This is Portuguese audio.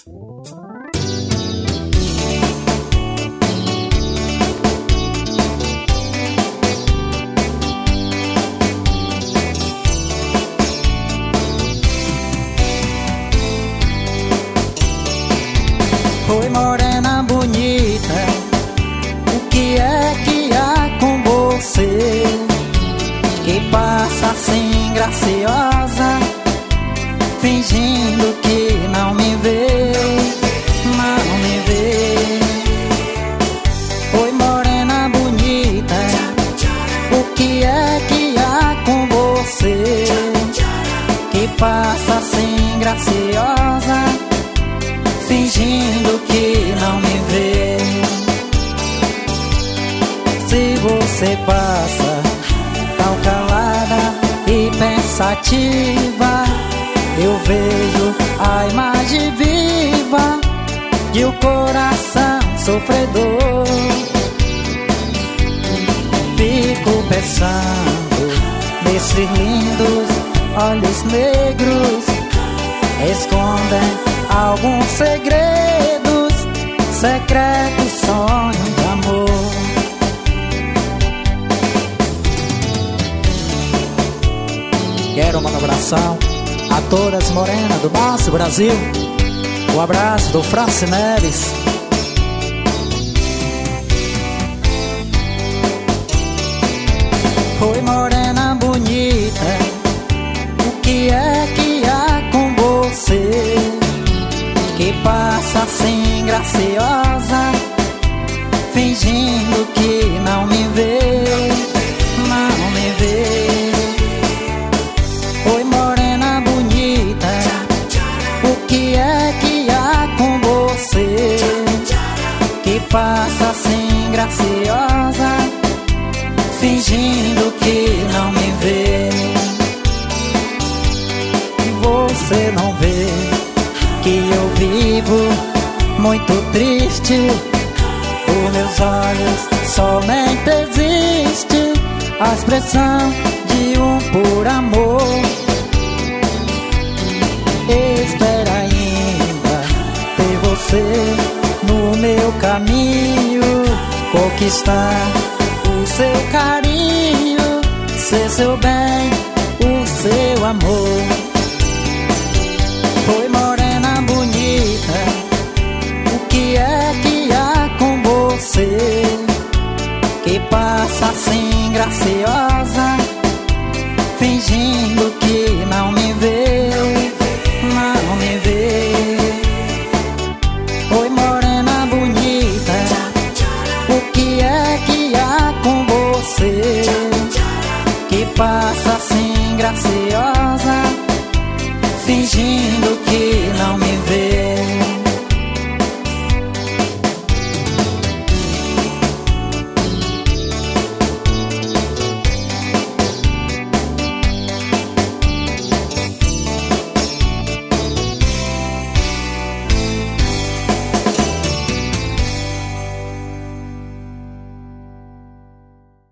Oi, morena bonita, o que é que há com você? Que passa assim graciosa, fingindo que não me vê, não me vê. Oi, morena bonita, o que é que há com você? Que passa assim graciosa, fingindo que não me vê. Se você passa tão calada e pensativa, eu vejo a imagem viva de um coração sofredor. Fico pensando nesses lindos olhos negros, escondem alguns segredos, secretos sonhos de amor. Quero uma abração a todas morenas do nosso Brasil. O abraço do Franci Neves. Oi, morena bonita, o que é que há com você? Que passa assim graciosa, fingindo que não me vê, não me vê. Oi, morena bonita, o que é que há com você? Que passa assim graciosa, fingindo que não me vê. Você não vê que eu vivo muito triste, os meus olhos somente existe a expressão de um por amor. Espero ainda ter você no meu caminho, conquistar o seu carinho, ser seu bem, o seu amor. Oi, morena bonita, o que é que há com você? Que passa assim graciosa, fingindo que não me vê, não me vê. Oi, morena bonita, o que é que há com você? Que passa assim graciosa, fingindo